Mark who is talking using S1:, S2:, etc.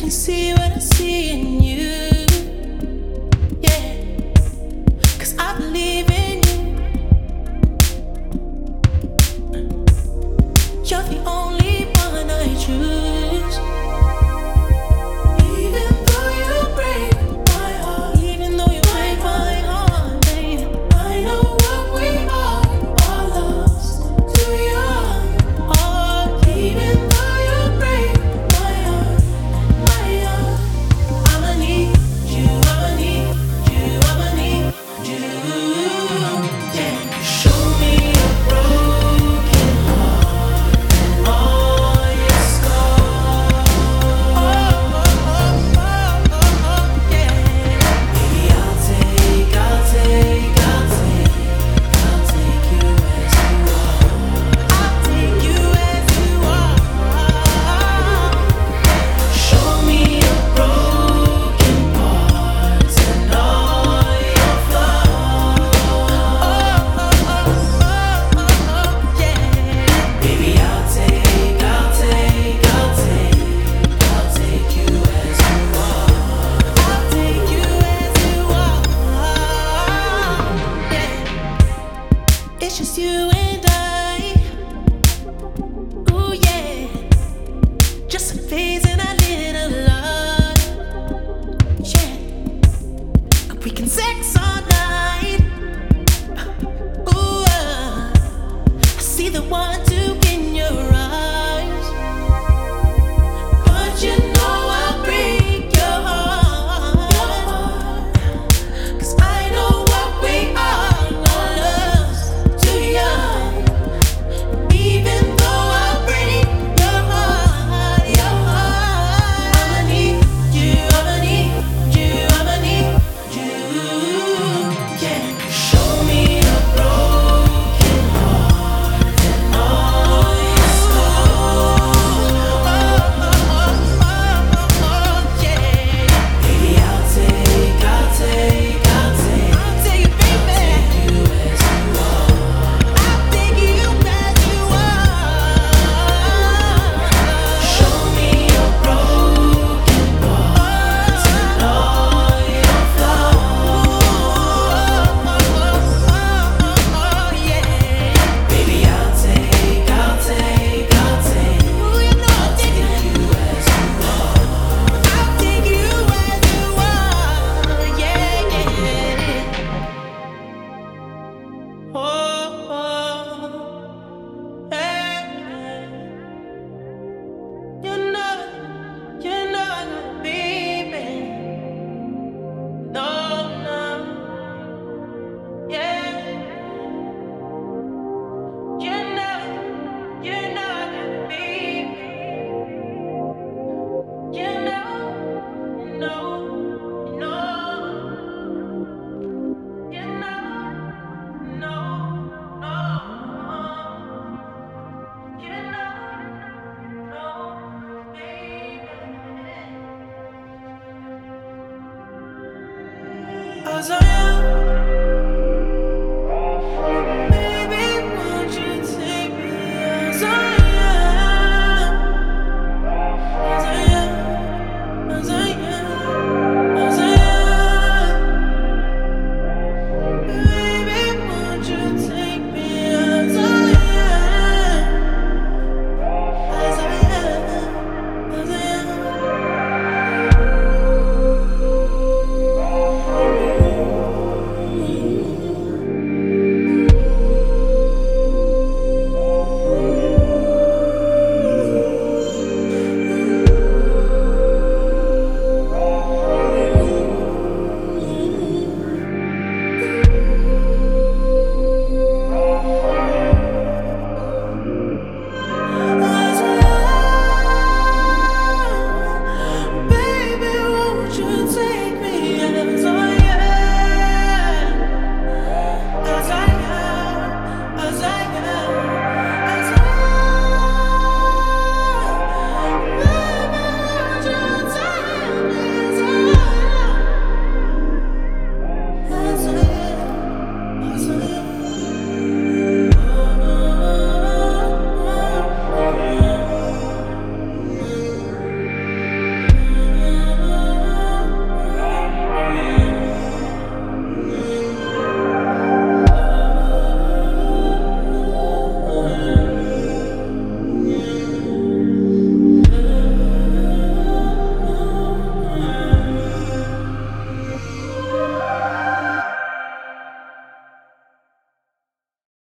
S1: see what I see in you. Yeah, 'cause I believe in you. You're the only one I choose. Even though you break my heart, even though you break my heart, baby, I know what we are lost to young. Oh, even though you break my heart, I'ma need you, I'ma need you, I'ma need you. Yeah, show me a broken heart and all your scars. Yeah. Baby, I'll take you as you are. I'll take you as you are. Show me your broken parts and all your flaws. Yeah. Baby, I'll take you as you are. I'll take you as you are. Yeah. It's just you and I. Ooh, yeah. Just a phase in our little love. Yeah. We can sex all night. Ooh, I see the one two in your eyes. But you know I'll break your heart. 'Cause I know what we are lost too young. Even though I break your heart, I'ma need you, I'ma need you, I'ma need you. Yeah, show me a broken heart and all your scars. Yeah. Baby, I'll take you, baby. I'll take you as you are. I'll take you as you are. Show me your broken parts and all your flaws. Yeah. Baby, I'll take you as you are. I'll take you as you are. Yeah, yeah. Oh, hey. You're not gonna be me. No, no, yeah. You're not gonna be me. You know, no, no, you know, no, no, you know, no, baby.